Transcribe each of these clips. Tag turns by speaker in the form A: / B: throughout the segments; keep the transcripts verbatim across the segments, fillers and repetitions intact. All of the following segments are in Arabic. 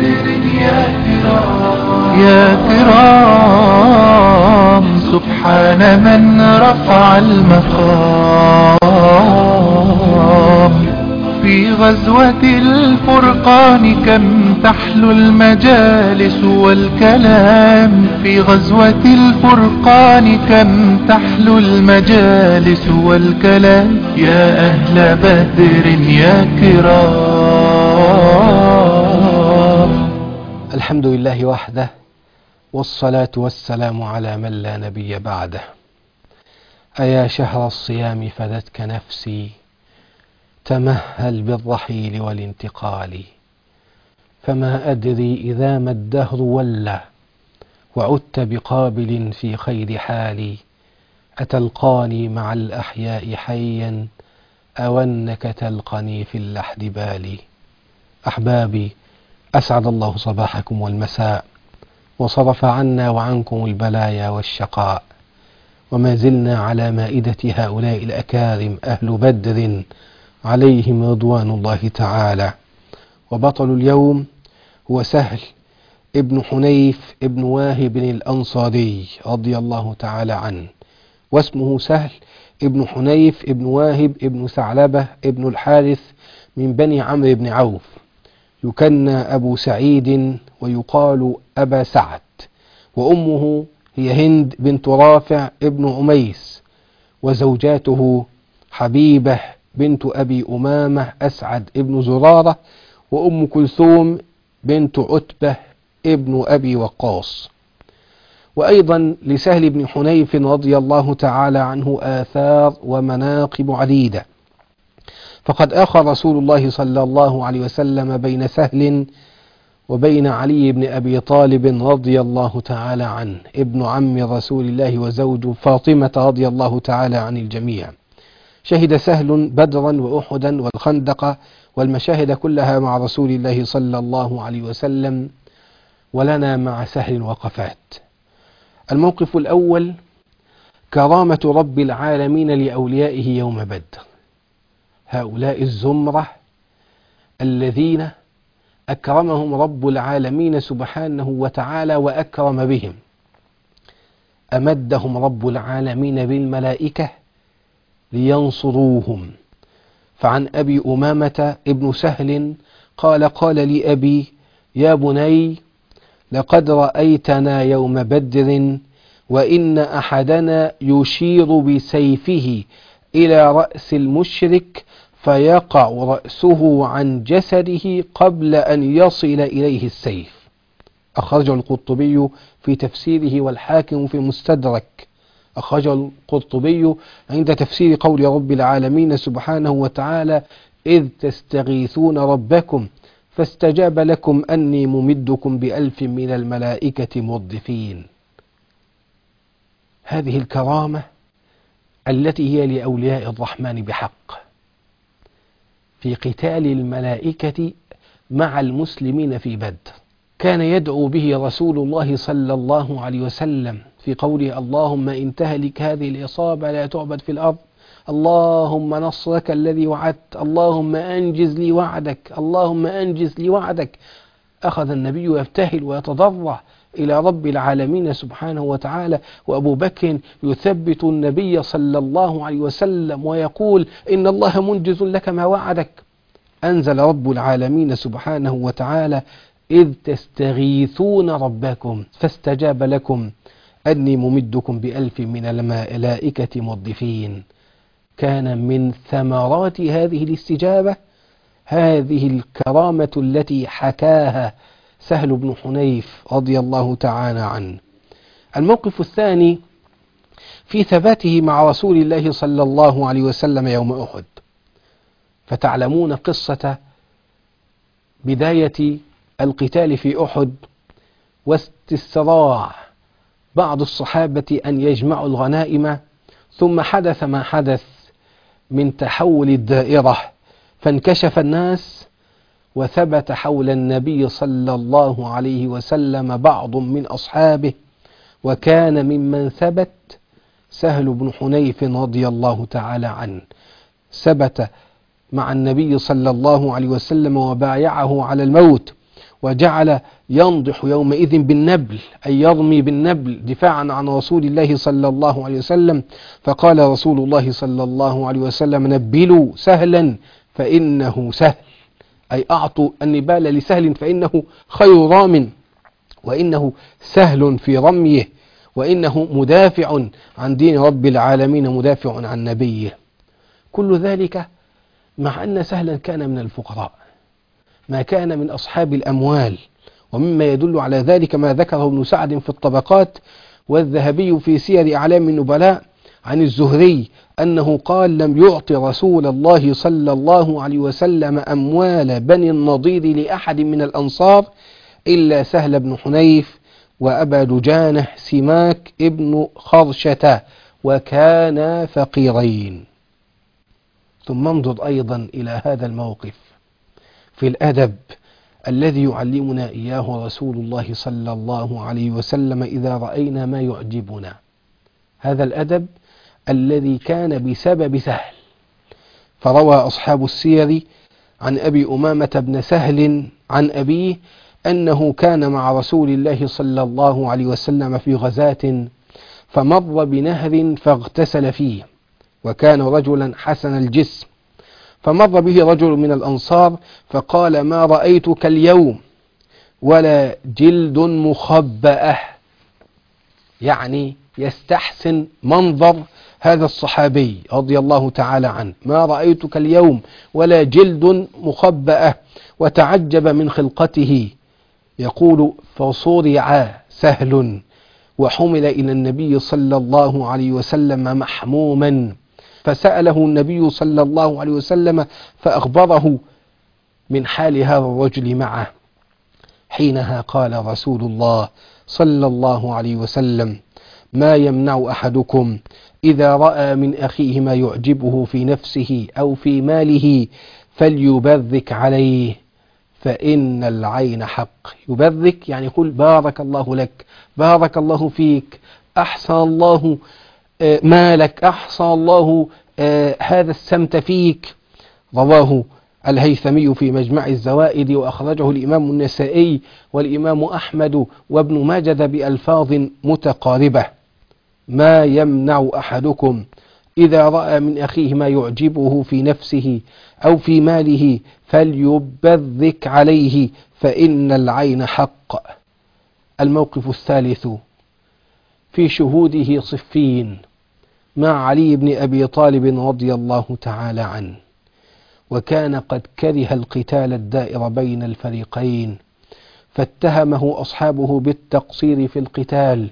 A: بدر يا كرام يا كرام سبحان من رفع المقام في غزوة الفرقان كم تحلو المجالس والكلام في غزوة الفرقان كم تحلو المجالس والكلام يا أهل بدر يا كرام.
B: الحمد لله وحده، والصلاة والسلام على من لا نبي بعده. أيا شهر الصيام فدتك نفسي، تمهل بالرحيل والانتقال، فما أدري إذا ما الدهر ولى وعدت بقابل في خير حالي، أتلقاني مع الأحياء حيا أو أنك تلقني في اللحد بالي. أحبابي، أسعد الله صباحكم والمساء، وصرف عنا وعنكم البلايا والشقاء، وما زلنا على مائدة هؤلاء الأكارم أهل بدر عليهم رضوان الله تعالى. وبطل اليوم هو سهل ابن حنيف ابن واهب الأنصاري رضي الله تعالى عنه، واسمه سهل ابن حنيف ابن واهب ابن ثعلبة ابن الحارث من بني عمرو بن عوف، يكنى أبو سعيد ويقال أبا سعد، وأمه هي هند بنت رافع ابن عميس، وزوجاته حبيبة بنت أبي أمامة أسعد ابن زرارة، وأم كلثوم بنت عتبة ابن أبي وقاص. وأيضا لسهل بن حنيف رضي الله تعالى عنه آثار ومناقب عديدة، فقد أخى رسول الله صلى الله عليه وسلم بين سهل وبين علي بن أبي طالب رضي الله تعالى عنه ابن عم رسول الله وزوج فاطمة رضي الله تعالى عن الجميع. شهد سهل بدرا وأحدا والخندق والمشاهد كلها مع رسول الله صلى الله عليه وسلم، ولنا مع سهل وقفات. الموقف الأول: كرامة رب العالمين لأوليائه يوم بدر، هؤلاء الزمرة الذين أكرمهم رب العالمين سبحانه وتعالى وأكرم بهم، أمدهم رب العالمين بالملائكة لينصروهم. فعن أبي أمامة ابن سهل قال: قال لي أبي: يا بني، لقد رأيتنا يوم بدر وإن أحدنا يشير بسيفه إلى رأس المشرك فيقع رأسه عن جسده قبل أن يصل إليه السيف. أخرجه القرطبي في تفسيره والحاكم في المستدرك. أخرجه القرطبي عند تفسير قول رب العالمين سبحانه وتعالى: إذ تستغيثون ربكم فاستجاب لكم أني ممدكم بألف من الملائكة مردفين. هذه الكرامة التي هي لأولياء الرحمن بحق في قتال الملائكة مع المسلمين في بدر، كان يدعو به رسول الله صلى الله عليه وسلم في قوله: اللهم إن تهلك هذه الإصابة لا تعبد في الأرض، اللهم نصرك الذي وعدت، اللهم أنجز لي وعدك، اللهم أنجز لي وعدك. أخذ النبي يبتهل ويتضرع إلى رب العالمين سبحانه وتعالى، وأبو بكر يثبت النبي صلى الله عليه وسلم ويقول: إن الله منجز لك ما وعدك. أنزل رب العالمين سبحانه وتعالى: إذ تستغيثون ربكم فاستجاب لكم أني ممدكم بألف من الملائكة مردفين. كان من ثمرات هذه الاستجابة هذه الكرامة التي حكاها سهل بن حنيف رضي الله تعالى عنه. الموقف الثاني في ثباته مع رسول الله صلى الله عليه وسلم يوم أحد. فتعلمون قصة بداية القتال في أحد واستسراع بعض الصحابة أن يجمعوا الغنائم، ثم حدث ما حدث من تحول الدائرة، فانكشف الناس وثبت حول النبي صلى الله عليه وسلم بعض من أصحابه، وكان ممن ثبت سهل بن حنيف رضي الله تعالى عنه. ثبت مع النبي صلى الله عليه وسلم وبايعه على الموت، وجعل ينضح يومئذ بالنبل، أي يرمي بالنبل دفاعا عن رسول الله صلى الله عليه وسلم. فقال رسول الله صلى الله عليه وسلم: نبلوا سهلا فإنه سهل، أي أعطوا النبال لسهل فإنه خير رام، وإنه سهل في رميه، وإنه مدافع عن دين رب العالمين، مدافع عن نبيه. كل ذلك مع أن سهلا كان من الفقراء، ما كان من أصحاب الأموال. ومما يدل على ذلك ما ذكره ابن سعد في الطبقات والذهبي في سير أعلام النبلاء عن الزهري أنه قال: لم يعط رسول الله صلى الله عليه وسلم أموال بني النضير لأحد من الأنصار إلا سهل بن حنيف وأبا دجانة سماك ابن خرشة، وكانا فقيرين. ثم انظر أيضا إلى هذا الموقف في الأدب الذي يعلمنا إياه رسول الله صلى الله عليه وسلم إذا رأينا ما يعجبنا. هذا الأدب الذي كان بسبب سهل. فروى أصحاب السير عن أبي أمامة بن سهل عن أبيه أنه كان مع رسول الله صلى الله عليه وسلم في غزاة، فمر بنهر فاغتسل فيه، وكان رجلا حسن الجسم، فمر به رجل من الأنصار فقال: ما رأيتك اليوم ولا جلد مخبأة، يعني يستحسن منظر هذا الصحابي رضي الله تعالى عنه، ما رأيتك اليوم ولا جلد مخبأة، وتعجب من خلقته. يقول: فصرع سهل وحمل إلى النبي صلى الله عليه وسلم محموما، فسأله النبي صلى الله عليه وسلم فأخبره من حال هذا الرجل معه. حينها قال رسول الله صلى الله عليه وسلم: ما يمنع أحدكم إذا رأى من أخيه ما يعجبه في نفسه أو في ماله فليبرك عليه، فإن العين حق. يبرك يعني يقول: بارك الله لك، بارك الله فيك، أحسن الله مالك، أحسن الله هذا السمت فيك. رواه الهيثمي في مجمع الزوائد، وأخرجه الإمام النسائي والإمام أحمد وابن ماجد بألفاظ متقاربة. ما يمنع أحدكم إذا رأى من أخيه ما يعجبه في نفسه أو في ماله فليبرك عليه، فإن العين حق. الموقف الثالث في شهوده صفين مع علي بن أبي طالب رضي الله تعالى عنه، وكان قد كره القتال الدائر بين الفريقين، فاتهمه أصحابه بالتقصير في القتال،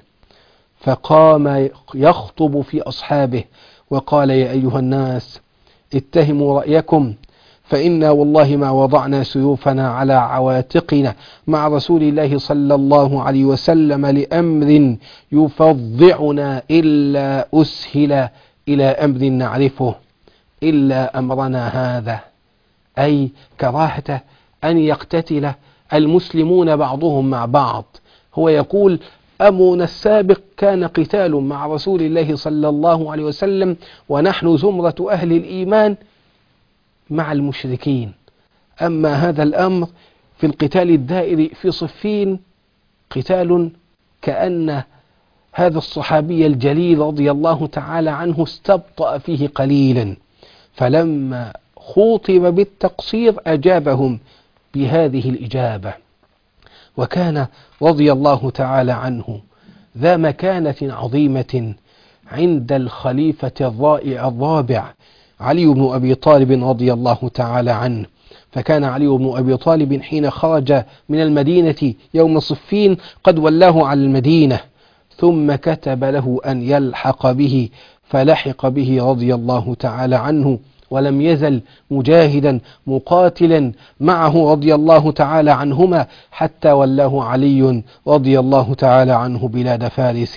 B: فقام يخطب في أصحابه وقال: يا أيها الناس اتهموا رأيكم، فإنا والله ما وضعنا سيوفنا على عواتقنا مع رسول الله صلى الله عليه وسلم لأمر يفضعنا إلا أسهل إلى أمر نعرفه إلا أمرنا هذا، أي كراهة أن يقتتل المسلمون بعضهم مع بعض. هو يقول: أمرنا السابق كان قتال مع رسول الله صلى الله عليه وسلم ونحن زمرة أهل الإيمان مع المشركين، أما هذا الأمر في القتال الدائر في صفين قتال كأن هذا الصحابي الجليل رضي الله تعالى عنه استبطأ فيه قليلا، فلما خوطب بالتقصير أجابهم بهذه الإجابة. وكان رضي الله تعالى عنه ذا مكانة عظيمة عند الخليفة الرائع الرابع علي بن أبي طالب رضي الله تعالى عنه. فكان علي بن أبي طالب حين خرج من المدينة يوم صفين قد ولاه على المدينة، ثم كتب له أن يلحق به، فلحق به رضي الله تعالى عنه، ولم يزل مجاهدا مقاتلا معه رضي الله تعالى عنهما حتى ولاه علي رضي الله تعالى عنه بلاد فارس.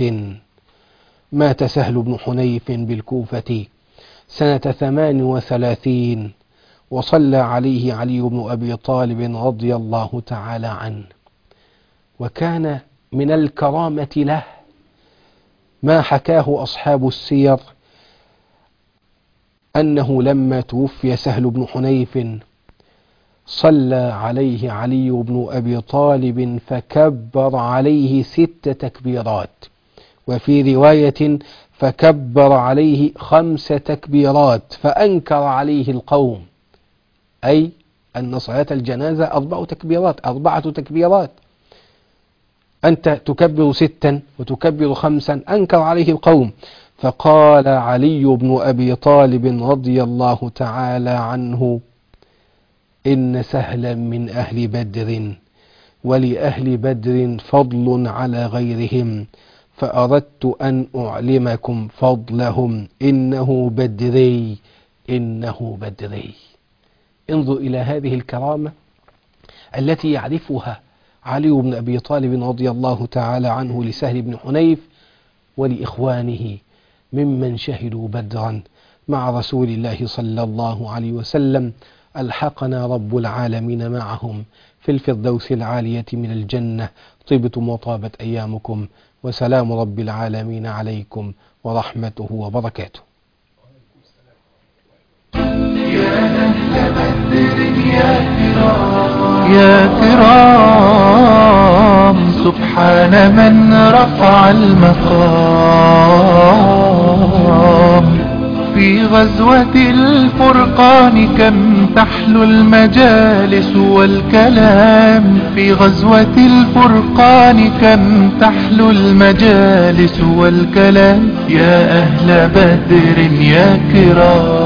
B: مات سهل بن حنيف بالكوفة سنة ثمان وثلاثين، وصلى عليه علي بن أبي طالب رضي الله تعالى عنه. وكان من الكرامة له ما حكاه أصحاب السير أنه لما توفي سهل بن حنيف صلى عليه علي بن أبي طالب فكبر عليه ست تكبيرات، وفي رواية فكبر عليه خمس تكبيرات فأنكر عليه القوم، أي أن صلاة الجنازة أربع تكبيرات أربعة تكبيرات، أنت تكبر ستا وتكبر خمسا، أنكر عليه القوم. فقال علي بن أبي طالب رضي الله تعالى عنه: إن سهلا من أهل بدر، ولأهل بدر فضل على غيرهم، فأردت أن أعلمكم فضلهم، إنه بدري إنه بدري. انظر إلى هذه الكرامة التي يعرفها علي بن أبي طالب رضي الله تعالى عنه لسهل بن حنيف ولإخوانه ممن شهدوا بدرا مع رسول الله صلى الله عليه وسلم. ألحقنا رب العالمين معهم في الفردوس العالية من الجنة. طبتم وطابت أيامكم، وسلام رب العالمين عليكم ورحمته وبركاته.
A: يا أهل بدر يا كرام يا كرام، سبحان من رفع المقام. في غزوة الفرقان كم تحلو المجالس والكلام، في غزوة الفرقان كم تحلو المجالس والكلام. يا أهل بدر يا كرام.